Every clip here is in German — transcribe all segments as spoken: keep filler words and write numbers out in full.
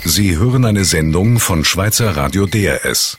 Sie hören eine Sendung von Schweizer Radio D R S.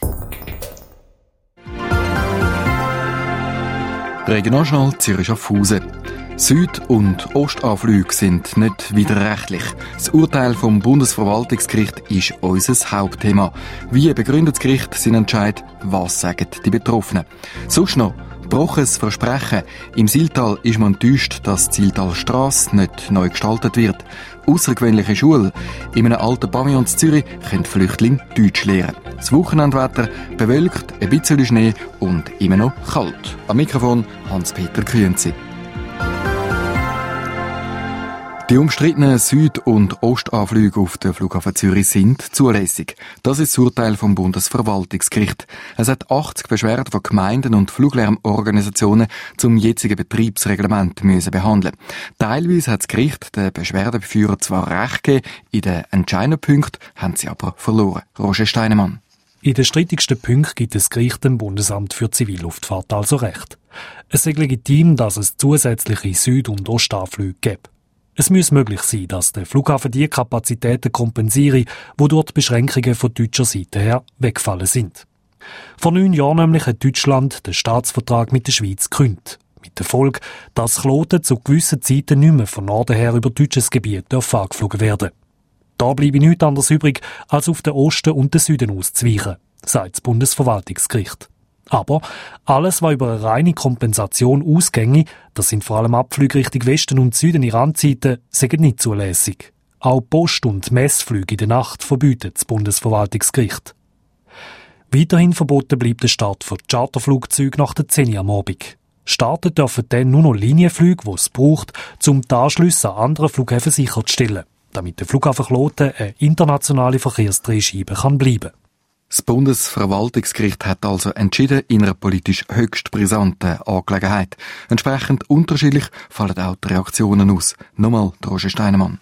Regionaljournal Zürich Schaffhausen. Süd- und Ostanflüge sind nicht widerrechtlich. Das Urteil vom Bundesverwaltungsgericht ist unser Hauptthema. Wie begründet das Gericht seinen Entscheid? Was sagen die Betroffenen? Sonst noch gebrochenes Versprechen. Im Siltal ist man enttäuscht, dass die Siltalstrasse nicht neu gestaltet wird. Aussergewöhnliche Schule. In einem alten Pavillon in Zürich können Flüchtlinge Deutsch lernen. Das Wochenendwetter bewölkt, ein bisschen Schnee und immer noch kalt. Am Mikrofon Hans-Peter Grünzi. Die umstrittenen Süd- und Ostanflüge auf den Flughafen Zürich sind zulässig. Das ist das Urteil vom Bundesverwaltungsgericht. Es hat achtzig Beschwerden von Gemeinden und Fluglärmorganisationen zum jetzigen Betriebsreglement müssen behandeln. Teilweise hat das Gericht den Beschwerdebeführern zwar recht gegeben, in den entscheidenden Punkten haben sie aber verloren. Roger Steinemann. In den strittigsten Punkten gibt das Gericht dem Bundesamt für Zivilluftfahrt also recht. Es ist legitim, dass es zusätzliche Süd- und Ostanflüge gibt. Es muss möglich sein, dass der Flughafen die Kapazitäten kompensiere, wo dort Beschränkungen von deutscher Seite her weggefallen sind. Vor neun Jahren nämlich hat Deutschland den Staatsvertrag mit der Schweiz gekündigt. Mit der Folge, dass Kloten zu gewissen Zeiten nicht mehr von Norden her über deutsches Gebiet angeflogen werden. Da bleibe nichts anderes übrig, als auf den Osten und den Süden auszuweichen, sagt das Bundesverwaltungsgericht. Aber alles, was über eine reine Kompensation ausginge, das sind vor allem Abflüge Richtung Westen und Süden in Randzeiten, sind nicht zulässig. Auch Post- und Messflüge in der Nacht verbietet das Bundesverwaltungsgericht. Weiterhin verboten bleibt der Start von Charterflugzeugen nach der zehn Uhr am Abend. Starten dürfen dann nur noch Linienflüge, die es braucht, um die Anschlüsse an anderen Flughäfen sicherzustellen, damit der Flughafen Kloten eine internationale Verkehrsdrehscheibe kann bleiben. Das Bundesverwaltungsgericht hat also entschieden in einer politisch höchst brisanten Angelegenheit. Entsprechend unterschiedlich fallen auch die Reaktionen aus. Nochmal Roger Steinemann.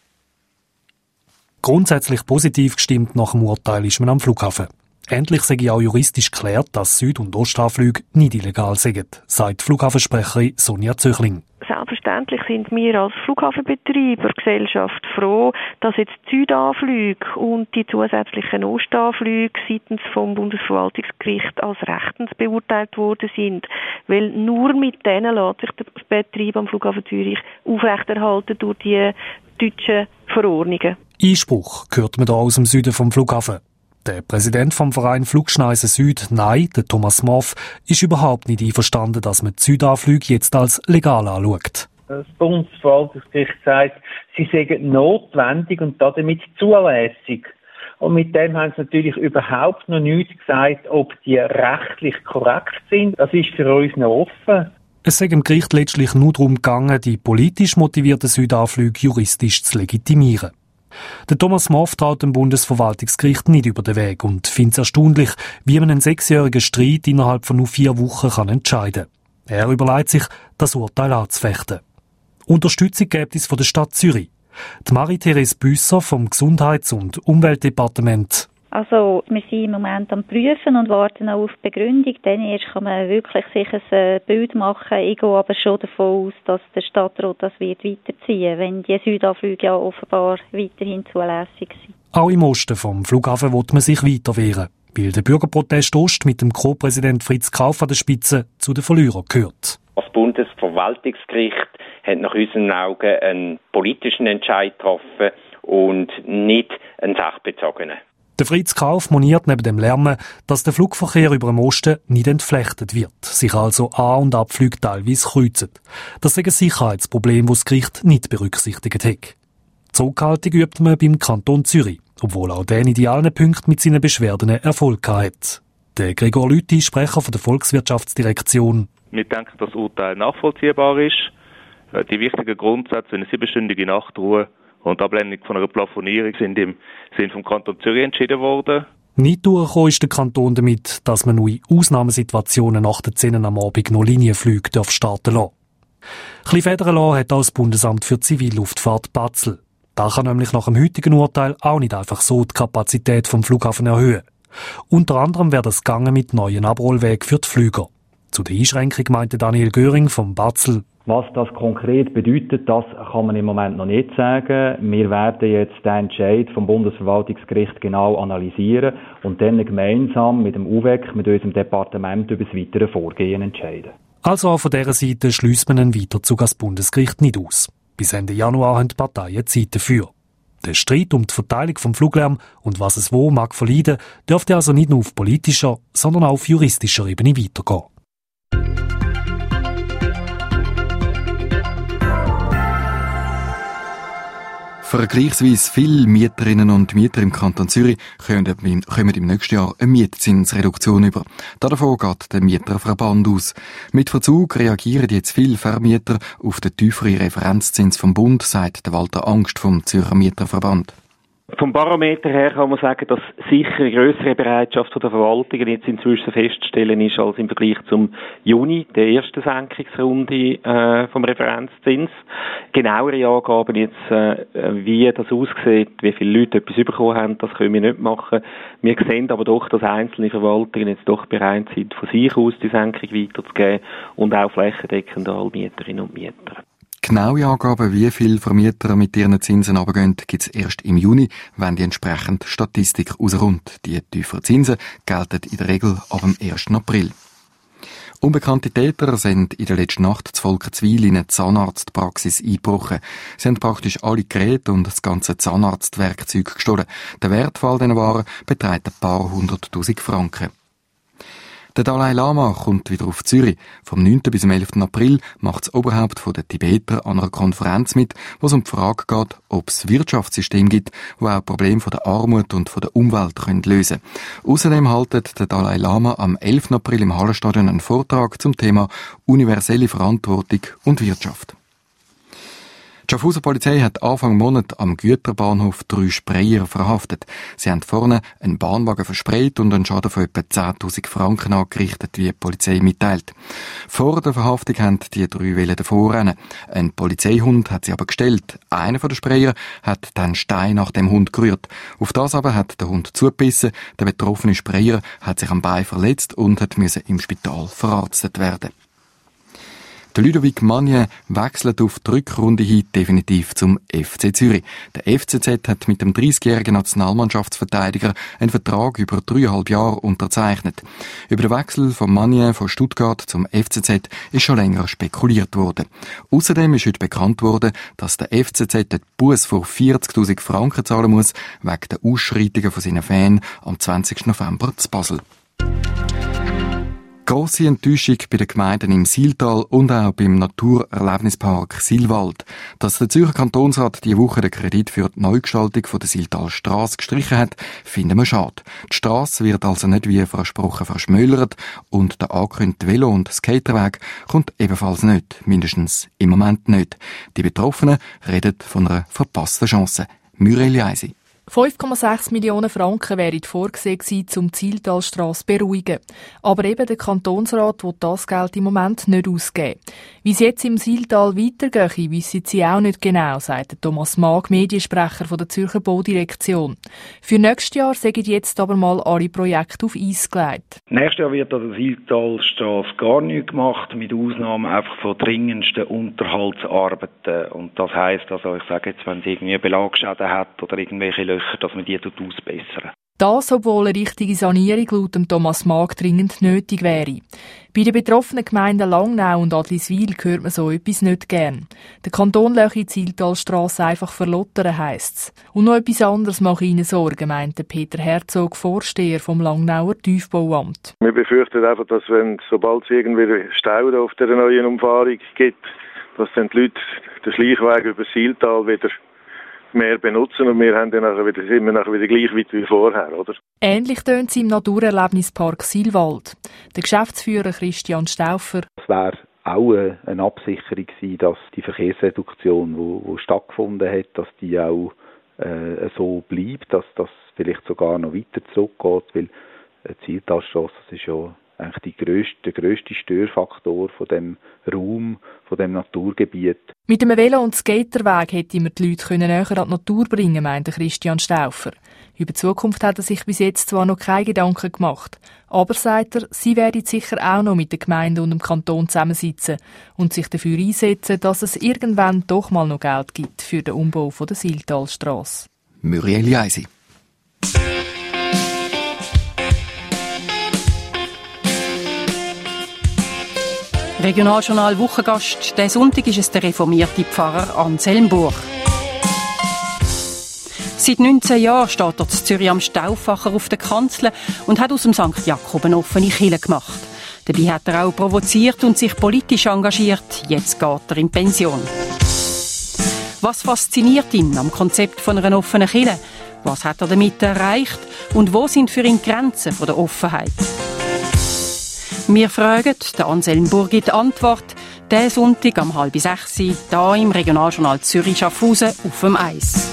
Grundsätzlich positiv gestimmt nach dem Urteil ist man am Flughafen. Endlich sei auch juristisch geklärt, dass Süd- und Ostanflüge nicht illegal sind, sagt Flughafensprecherin Sonja Zöchling. Selbstverständlich sind wir als Flughafenbetreiber Gesellschaft froh, dass jetzt die Südanflüge und die zusätzlichen Ostanflüge seitens vom Bundesverwaltungsgericht als rechtens beurteilt worden sind. Weil nur mit denen lässt sich der Betrieb am Flughafen Zürich aufrechterhalten durch die deutschen Verordnungen. Einspruch hört man da aus dem Süden vom Flughafen. Der Präsident vom Verein Flugschneisen Süd, Nein, der Thomas Moff, ist überhaupt nicht einverstanden, dass man die Südanflüge jetzt als legal anschaut. Das Bundesverwaltungsgericht sagt, sie seien notwendig und damit zulässig. Und mit dem haben sie natürlich überhaupt noch nichts gesagt, ob die rechtlich korrekt sind. Das ist für uns noch offen. Es sei im Gericht letztlich nur darum gegangen, die politisch motivierten Südanflüge juristisch zu legitimieren. Der Thomas Moff traut dem Bundesverwaltungsgericht nicht über den Weg und findet es erstaunlich, wie man einen sechsjährigen Streit innerhalb von nur vier Wochen kann entscheiden kann. Er überlegt sich, das Urteil anzufechten. Unterstützung gibt es von der Stadt Zürich. Die Marie-Therese Büsser vom Gesundheits- und Umweltdepartement. Also, wir sind im Moment am Prüfen und warten auch auf die Begründung. Dann erst kann man wirklich sich ein Bild machen. Ich gehe aber schon davon aus, dass der Stadtrat das wird weiterziehen, wenn die Südanflüge ja offenbar weiterhin zulässig sind. Auch im Osten vom Flughafen will man sich weiter wehren, weil der Bürgerprotest Ost mit dem Co-Präsident Fritz Kauf an der Spitze zu den Verlierern gehört. Das Bundesverwaltungsgericht hat nach unseren Augen einen politischen Entscheid getroffen und nicht einen sachbezogenen. Der Fritz Kauf moniert neben dem Lärmen, dass der Flugverkehr über dem Osten nicht entflechtet wird, sich also An- und Abflüge teilweise kreuzen. Das ist ein Sicherheitsproblem, das das Gericht nicht berücksichtigt hat. Zurückhaltung übt man beim Kanton Zürich, obwohl auch der in in allen Punkten mit seinen Beschwerden Erfolg hat. Der Gregor Lüthi, Sprecher von der Volkswirtschaftsdirektion. Wir denken, dass das Urteil nachvollziehbar ist. Die wichtigen Grundsätze, eine siebenstündige Nachtruhe und die Ablehnung von einer Plafonierung sind im Sinn vom Kanton Zürich entschieden worden. Nicht durchgekommen ist der Kanton damit, dass man nur in Ausnahmesituationen nach den zehn am Abend noch Linienflüge starten darf. Ein bisschen federn lassen hat auch das Bundesamt für Zivilluftfahrt Basel. Da kann nämlich nach dem heutigen Urteil auch nicht einfach so die Kapazität vom Flughafen erhöhen. Unter anderem wäre das gegangen mit neuen Abrollwegen für die Flüger. Zu der Einschränkung meinte Daniel Göring vom Basel. Was das konkret bedeutet, das kann man im Moment noch nicht sagen. Wir werden jetzt den Entscheid vom Bundesverwaltungsgericht genau analysieren und dann gemeinsam mit dem U W E C, mit unserem Departement über das weitere Vorgehen entscheiden. Also auch von dieser Seite schliesst man einen Weiterzug ans Bundesgericht nicht aus. Bis Ende Januar haben die Parteien Zeit dafür. Der Streit um die Verteilung vom Fluglärm und was es wo mag verleiden, dürfte also nicht nur auf politischer, sondern auch auf juristischer Ebene weitergehen. Vergleichsweise viele Mieterinnen und Mieter im Kanton Zürich kommen im nächsten Jahr eine Mietzinsreduktion über. Davon geht der Mieterverband aus. Mit Verzug reagieren jetzt viele Vermieter auf den tieferen Referenzzins vom Bund, sagt Walter Angst vom Zürcher Mieterverband. Vom Barometer her kann man sagen, dass sicher eine grössere Bereitschaft der Verwaltungen jetzt inzwischen festzustellen ist als im Vergleich zum Juni, der ersten Senkungsrunde äh, vom Referenzzins. Genauere Angaben jetzt, äh, wie das aussieht, wie viele Leute etwas bekommen haben, das können wir nicht machen. Wir sehen aber doch, dass einzelne Verwaltungen jetzt doch bereit sind, von sich aus die Senkung weiterzugeben und auch flächendeckend alle Mieterinnen und Mieter. Genaue Angaben, wie viele Vermieter mit ihren Zinsen runtergehen, gibt es erst im Juni, wenn die entsprechende Statistik rauskommt. Die tieferen Zinsen gelten in der Regel ab dem ersten April. Unbekannte Täter sind in der letzten Nacht zu Volkenswil in eine Zahnarztpraxis eingebrochen. Sie haben praktisch alle Geräte und das ganze Zahnarztwerkzeug gestohlen. Der Wert von all diesen Waren beträgt ein paar hunderttausend Franken. Der Dalai Lama kommt wieder auf Zürich. Vom neunten bis zum elften April macht das Oberhaupt der Tibeter an einer Konferenz mit, wo es um die Frage geht, ob es Wirtschaftssystem gibt, wo auch Probleme der Armut und der Umwelt lösen können. Außerdem haltet der Dalai Lama am elften April im Hallenstadion einen Vortrag zum Thema universelle Verantwortung und Wirtschaft. Die Schaffhauser Polizei hat Anfang Monat am Güterbahnhof drei Sprayer verhaftet. Sie haben vorne einen Bahnwagen versprayt und einen Schaden von etwa zehntausend Franken angerichtet, wie die Polizei mitteilt. Vor der Verhaftung haben die drei Wellen davor rennen. Ein Polizeihund hat sie aber gestellt. Einer von den Sprayer hat dann Stein nach dem Hund gerührt. Auf das aber hat der Hund zugebissen. Der betroffene Sprayer hat sich am Bein verletzt und hat müssen im Spital verarztet werden. Der Ludovic Magnin wechselt auf die Rückrunde hin definitiv zum F C Zürich. Der F C Z hat mit dem dreißigjährigen Nationalmannschaftsverteidiger einen Vertrag über dreieinhalb Jahre unterzeichnet. Über den Wechsel von Magnin von Stuttgart zum F C Z ist schon länger spekuliert worden. Außerdem ist heute bekannt worden, dass der F C Z den Buß von vierzigtausend Franken zahlen muss, wegen der Ausschreitungen von seinen Fans am zwanzigsten November zu Basel. Grosse Enttäuschung bei den Gemeinden im Siltal und auch beim Naturerlebnispark Silwald. Dass der Zürcher Kantonsrat diese Woche den Kredit für die Neugestaltung von der Siltalstrasse gestrichen hat, finden wir schade. Die Strasse wird also nicht wie versprochen verschmälert und der angekündigte Velo- und Skaterweg kommt ebenfalls nicht, mindestens im Moment nicht. Die Betroffenen reden von einer verpassten Chance. Muriel Jaisi. fünf Komma sechs Millionen Franken wären vorgesehen gewesen, um die Siltalstrasse zu beruhigen. Aber eben der Kantonsrat will das Geld im Moment nicht ausgeben. Wie es jetzt im Siltal weitergeht, wissen sie auch nicht genau, sagt Thomas Maag, Mediensprecher von der Zürcher Baudirektion. Für nächstes Jahr sagen jetzt aber mal alle Projekte auf Eis gelegt. Nächstes Jahr wird an der Siltalstrasse gar nichts gemacht, mit Ausnahme einfach von dringendsten Unterhaltsarbeiten. Und das heisst, also ich sage jetzt, wenn es irgendwie Belagschäden hat oder irgendwelche Löcher, dass man die ausbessern. Das, obwohl eine richtige Sanierung laut dem Thomas Maag dringend nötig wäre. Bei den betroffenen Gemeinden Langnau und Adliswil hört man so etwas nicht gern. Der Kanton lasse die Siltalstrasse einfach verlottern, heisst's. Und noch etwas anderes mache ihnen Sorgen, meinte Peter Herzog, Vorsteher vom Langnauer Tiefbauamt. Wir befürchten einfach, dass wenn sobald es irgendwie Stau auf der neuen Umfahrung gibt, dass dann die Leute den Schleichweg über das Siltal wieder mehr benutzen und wir haben dann nachher wieder, sind wir nachher wieder gleich weit wie vorher, oder? Ähnlich tönt es im Naturerlebnispark Silwald. Der Geschäftsführer Christian Stauffer. Es wäre auch eine Absicherung gewesen, dass die Verkehrsreduktion, die, die stattgefunden hat, dass die auch äh, so bleibt, dass das vielleicht sogar noch weiter zurückgeht, weil die Siltalstrasse ist ja eigentlich die grösste, der grösste Störfaktor von dem Raum, von dem Naturgebiet. Mit einem Velo- und Skaterweg hätte man die Leute näher an die Natur bringen, meinte Christian Stauffer. Über die Zukunft hat er sich bis jetzt zwar noch keine Gedanken gemacht, aber, sagt er, sie werden sicher auch noch mit der Gemeinde und dem Kanton zusammensitzen und sich dafür einsetzen, dass es irgendwann doch mal noch Geld gibt für den Umbau der Siltalstrasse. Muriel Jaisi. Regionaljournal Wochengast. Diesen Sonntag ist es der reformierte Pfarrer Anselm Burg. Seit neunzehn Jahren steht er in Zürich am Stauffacher auf der Kanzel und hat aus dem Sankt Jakob eine offene Kirche gemacht. Dabei hat er auch provoziert und sich politisch engagiert. Jetzt geht er in Pension. Was fasziniert ihn am Konzept von einer offenen Kirche? Was hat er damit erreicht? Und wo sind für ihn die Grenzen der Offenheit? Wir fragen, der Anselm Burg gibt Antwort, diesen Sonntag um halb sechs, hier im Regionaljournal Zürich-Schaffhausen auf dem Eis.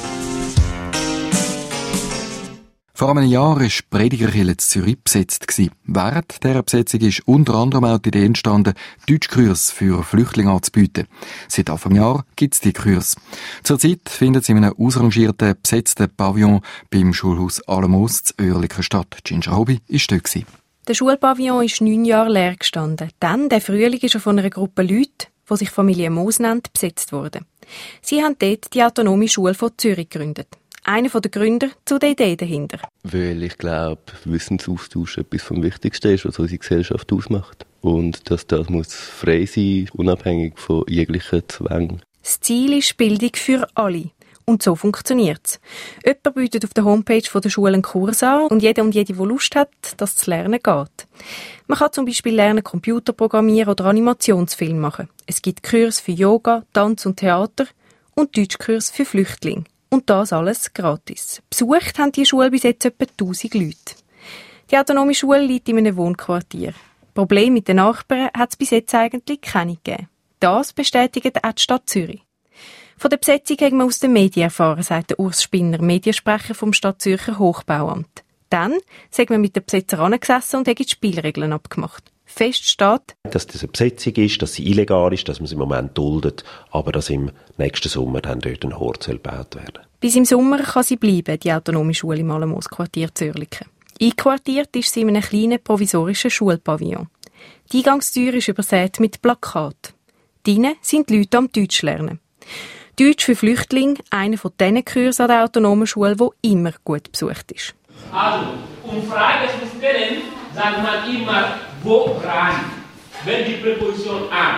Vor einem Jahr war die Predigerkirche in Zürich besetzt. Während dieser Besetzung ist unter anderem auch die Idee entstanden, Deutschkurs für Flüchtlinge anzubieten. Seit Anfang Jahr gibt es die Kurs. Zurzeit findet sie in einem ausrangierten, besetzten Pavillon beim Schulhaus Alamos zu Oerlikon statt. Ginger Hobby war dort. Der Schulpavillon ist neun Jahre leer gestanden. Dann, der Frühling, ist er von einer Gruppe Leute, die sich Familie Moos nennt, besetzt worden. Sie haben dort die autonome Schule von Zürich gegründet. Einer der Gründer zu der Idee dahinter. Weil ich glaube, Wissensaustausch etwas vom Wichtigsten ist, was unsere Gesellschaft ausmacht. Und dass das muss frei sein, unabhängig von jeglichen Zwängen. Das Ziel ist Bildung für alle. Und so funktioniert es. Jemand bietet auf der Homepage der Schule einen Kurs an und jeder und jede, die Lust hat, dass das Lernen geht. Man kann zum Beispiel lernen, Computer programmieren oder Animationsfilme machen. Es gibt Kurse für Yoga, Tanz und Theater und Deutschkurs für Flüchtlinge. Und das alles gratis. Besucht haben die Schule bis jetzt etwa tausend Leute. Die autonome Schule liegt in einem Wohnquartier. Probleme mit den Nachbarn hat es bis jetzt eigentlich keine gegeben. Das bestätigt auch die Stadt Zürich. Von der Besetzung haben wir aus den Medien erfahren, sagt der Urs Spinner, Mediensprecher vom Stadtzürcher Hochbauamt. Dann sind wir mit den Besetzer angesessen und haben die Spielregeln abgemacht. Fest steht, dass das eine Besetzung ist, dass sie illegal ist, dass man sie im Moment duldet, aber dass im nächsten Sommer dann dort ein Hort gebaut werden. Bis im Sommer kann sie bleiben, die autonome Schule im Alamos-Quartier Zürich. Einquartiert ist sie in einem kleinen provisorischen Schulpavillon. Die Eingangstür ist übersät mit Plakaten. Drinnen sind die Leute am Deutsch lernen. Deutsch für Flüchtlinge, einer von diesen Kursen an der autonomen Schule, die immer gut besucht ist. Also, um Fragen zu stellen, sagt man immer, woran? Wenn die Präposition an.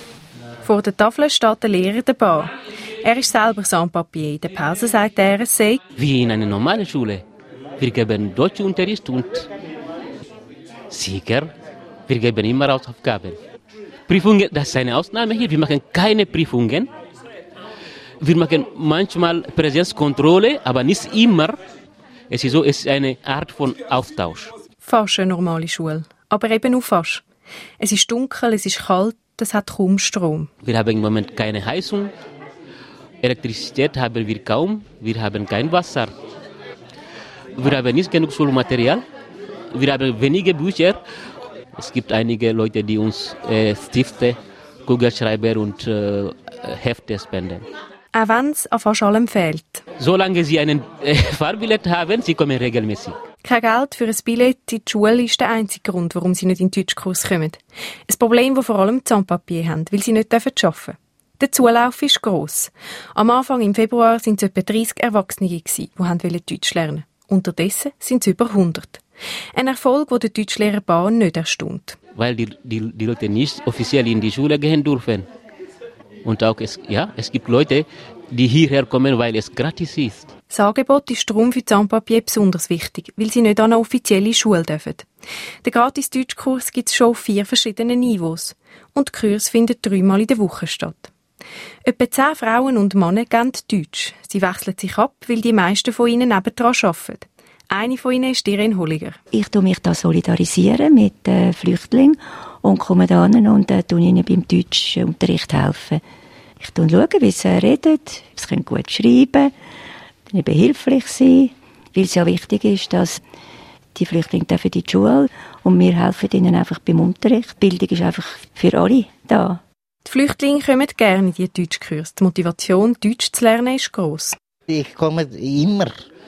Vor der Tafel steht der Lehrer der Bar. Er ist selber Sans-Papier. In der Pause sagt er, es sei wie in einer normalen Schule. Wir geben Deutschunterricht und sicher, wir geben immer Hausaufgaben. Prüfungen, das ist eine Ausnahme hier. Wir machen keine Prüfungen. Wir machen manchmal Präsenzkontrolle, aber nicht immer. Es ist so, es ist eine Art von Austausch. Fast eine normale Schule, aber eben nur fast. Es ist dunkel, es ist kalt, es hat kaum Strom. Wir haben im Moment keine Heizung. Elektrizität haben wir kaum. Wir haben kein Wasser. Wir haben nicht genug Schulmaterial. Wir haben wenige Bücher. Es gibt einige Leute, die uns äh, Stifte, Kugelschreiber und äh, Hefte spenden. Auch wenn es an fast allem fehlt. Solange Sie einen äh, Fahrbillett haben, Sie kommen regelmäßig. Kein Geld für ein Billett in die Schule ist der einzige Grund, warum Sie nicht in den Deutschkurs kommen. Ein Problem, das vor allem die Sans-Papier haben, weil sie nicht arbeiten dürfen. Der Zulauf ist gross. Am Anfang im Februar waren es etwa dreissig Erwachsene, die Deutsch lernen wollten. Unterdessen sind es über hundert. Ein Erfolg, der den Deutschlehrer Bahn nicht erstaunt. Weil die, die, die Leute nicht offiziell in die Schule gehen dürfen. Und auch es, ja, es gibt Leute, die hierher kommen, weil es gratis ist. Das Angebot ist darum für die Sans-Papier besonders wichtig, weil sie nicht an eine offizielle Schule dürfen. Den Gratis-Deutschkurs gibt es schon auf vier verschiedenen Niveaus. Und die Kurse finden dreimal in der Woche statt. Etwa zehn Frauen und Männer geben Deutsch. Sie wechseln sich ab, weil die meisten von ihnen nebendran arbeiten. Eine von ihnen ist Irene Holliger. Ich tue mich da solidarisieren mit den Flüchtlingen und komme da hin und äh, tue ihnen beim Deutschunterricht helfen. Ich schaue, wie sie reden, sie können gut schreiben, dann behilflich sein, weil es ja wichtig ist, dass die Flüchtlinge in die Schule und wir helfen ihnen einfach beim Unterricht. Die Bildung ist einfach für alle da. Die Flüchtlinge kommen gerne in die Deutschkurse. Die Motivation, Deutsch zu lernen, ist gross. Ich komme immer. Ah, Sie kommen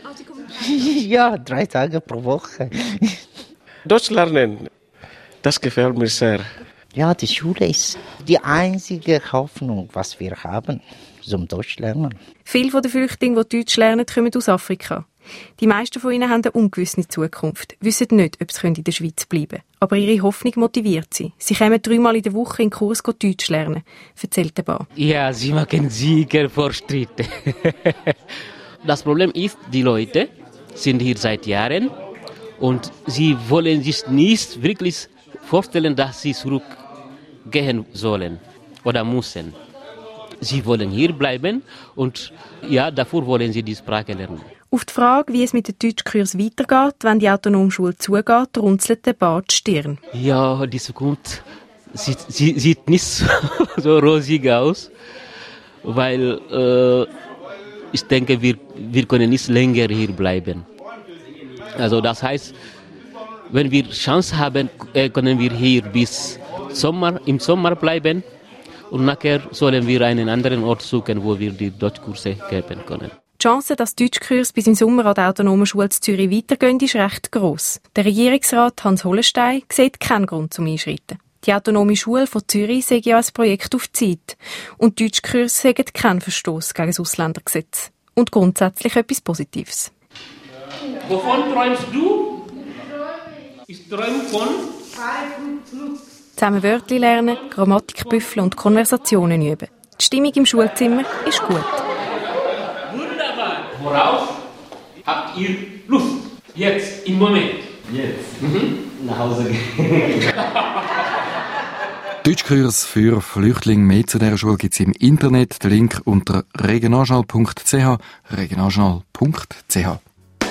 Ja, drei Tage pro Woche. Deutsch lernen, das gefällt mir sehr. Ja, die Schule ist die einzige Hoffnung, was wir haben zum Deutsch lernen. Viele der Flüchtlinge, die Deutsch lernen, kommen aus Afrika. Die meisten von ihnen haben eine ungewisse Zukunft, wissen nicht, ob sie in der Schweiz bleiben können. Aber ihre Hoffnung motiviert sie. Sie kommen dreimal in der Woche in den Kurs Deutsch lernen, erzählt der Bar. Ja, sie machen sicher Fortschritte. Das Problem ist, die Leute sind hier seit Jahren und sie wollen sich nicht wirklich vorstellen, dass sie zurückgehen sollen oder müssen. Sie wollen hier bleiben und ja, davor wollen sie die Sprache lernen. Auf die Frage, wie es mit dem Deutschkurs weitergeht, wenn die Autonomschule zugeht, runzelt der Bart die Stirn. Ja, die Zukunft sieht, sie, sieht nicht so, so rosig aus, weil äh, ich denke, wir, wir können nicht länger hier bleiben. Also das heißt, wenn wir Chance haben, können wir hier bis Sommer, im Sommer bleiben und nachher sollen wir einen anderen Ort suchen, wo wir die Deutschkurse geben können. Die Chance, dass die Deutschkurse bis im Sommer an der Autonomen Schule zu Zürich weitergehen, ist recht gross. Der Regierungsrat Hans Hollenstein sieht keinen Grund zum Einschreiten. Die Autonome Schule von Zürich sei ja ein Projekt auf Zeit. Und die Deutschkurse sagen keinen Verstoß gegen das Ausländergesetz. Und grundsätzlich etwas Positives. Wovon träumst du? Ich träume von Zusammen Wörter lernen, Grammatik büffeln und Konversationen üben. Die Stimmung im Schulzimmer ist gut. Wunderbar. Worauf habt ihr Lust? Jetzt, im Moment. Jetzt? Mhm. Nach Hause gehen. Deutschkurs für Flüchtlinge. Mehr zu dieser Schule gibt es im Internet. Den Link unter regionaljournal punkt c h. regionaljournal punkt c h.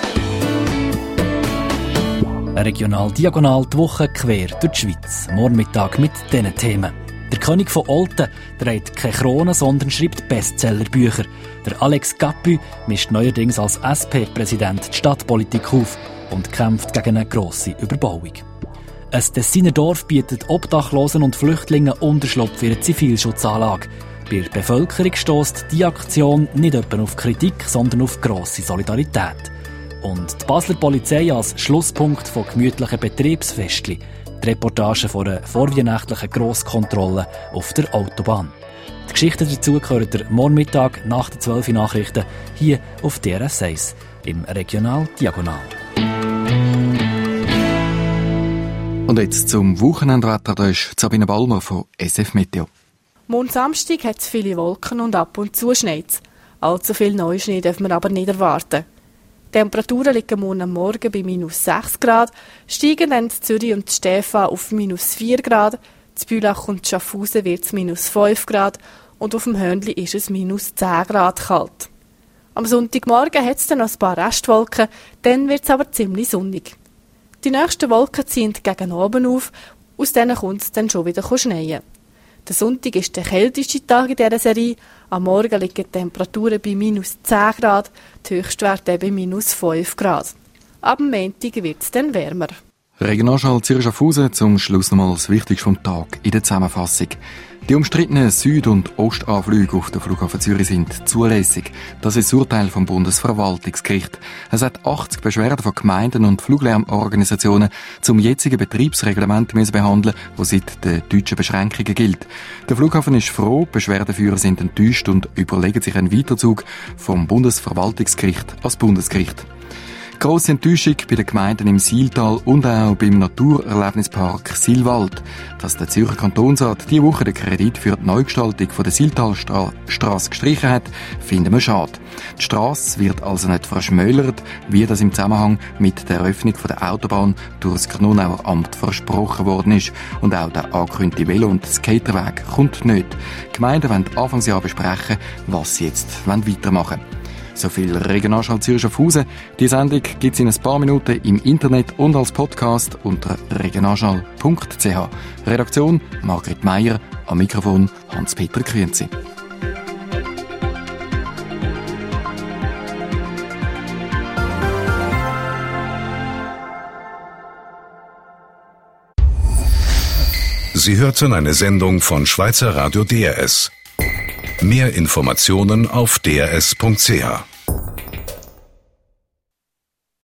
Regional Diagonal die Woche quer durch die Schweiz. Morgen Mittag mit diesen Themen. Der König von Olten trägt keine Krone, sondern schreibt Bestsellerbücher. Der Alex Gappy mischt neuerdings als S P-Präsident die Stadtpolitik auf und kämpft gegen eine grosse Überbauung. Ein Tessiner Dorf bietet Obdachlosen und Flüchtlingen Unterschlupf für eine Zivilschutzanlage. Bei der Bevölkerung stösst die Aktion nicht etwa auf Kritik, sondern auf grosse Solidarität. Und die Basler Polizei als Schlusspunkt von gemütlichen Betriebsfestchen. Die Reportage von einer vorweihnachtlichen Grosskontrolle auf der Autobahn. Die Geschichten dazu gehören der morgen Mittag nach den zwölf Uhr Nachrichten hier auf D R S eins im Regional Diagonal. Und jetzt zum Wochenendwetter. Da ist Sabine Ballmer von S F Meteo. Morgen Samstag hat es viele Wolken und ab und zu schneit. Allzu viel Neuschnee dürfen wir aber nicht erwarten. Die Temperaturen liegen morgen am Morgen bei minus sechs Grad, steigen dann in Zürich und Stefan auf minus vier Grad, in Bülach und Schaffhausen wird es minus fünf Grad und auf dem Hörnli ist es minus zehn Grad kalt. Am Sonntagmorgen hat es dann noch ein paar Restwolken, dann wird es aber ziemlich sonnig. Die nächsten Wolken ziehen gegen oben auf, aus denen kommt es dann schon wieder schneien. Der Sonntag ist der kälteste Tag in dieser Serie. Am Morgen liegen die Temperaturen bei minus zehn Grad, die Höchstwerte bei minus fünf Grad. Ab dem Montag wird es dann wärmer. Regionalschall Zürich Schaffhausen, zum Schluss nochmal das Wichtigste vom Tag in der Zusammenfassung. Die umstrittenen Süd- und Ostanflüge auf den Flughafen Zürich sind zulässig. Das ist das Urteil vom Bundesverwaltungsgericht. Es hat achtzig Beschwerden von Gemeinden und Fluglärmorganisationen zum jetzigen Betriebsreglement müssen behandeln, das seit den deutschen Beschränkungen gilt. Der Flughafen ist froh, die Beschwerdeführer sind enttäuscht und überlegen sich einen Weiterzug vom Bundesverwaltungsgericht als Bundesgericht. Grosse Enttäuschung bei den Gemeinden im Sihltal und auch beim Naturerlebnispark Silwald. Dass der Zürcher Kantonsrat diese Woche den Kredit für die Neugestaltung von der Siltalstrasse gestrichen hat, finden wir schade. Die Strasse wird also nicht verschmälert, wie das im Zusammenhang mit der Eröffnung von der Autobahn durch das Knonauer Amt versprochen worden ist. Und auch der angekündigte Velo- und Skaterweg kommt nicht. Die Gemeinden wollen Anfangsjahr besprechen, was sie jetzt weitermachen wollen. So viel Regionalschall Zürich Schaffhausen. Die Sendung gibt es in ein paar Minuten im Internet und als Podcast unter regionalschall punkt c h. Redaktion Margret Meier, am Mikrofon Hans-Peter Grünzi. Sie hörten eine Sendung von Schweizer Radio D R S. Mehr Informationen auf d r s punkt c h.